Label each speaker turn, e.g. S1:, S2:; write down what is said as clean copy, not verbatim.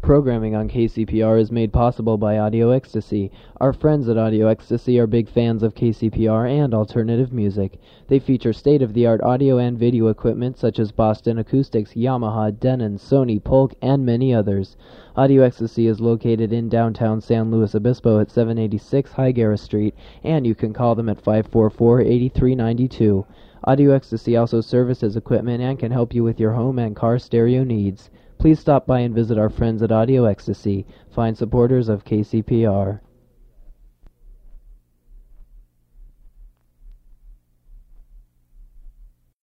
S1: Programming on KCPR is made possible by Audio Ecstasy. Our friends at Audio Ecstasy are big fans of KCPR and alternative music. They feature state-of-the-art audio and video equipment such as Boston Acoustics, Yamaha, Denon, Sony, Polk, and many others. Audio Ecstasy is located in downtown San Luis Obispo at 786 Higuera Street, and you can call them at 544-8392. Audio Ecstasy also services equipment and can help you with your home and car stereo needs. Please stop by and visit our friends at Audio Ecstasy, fine supporters of KCPR.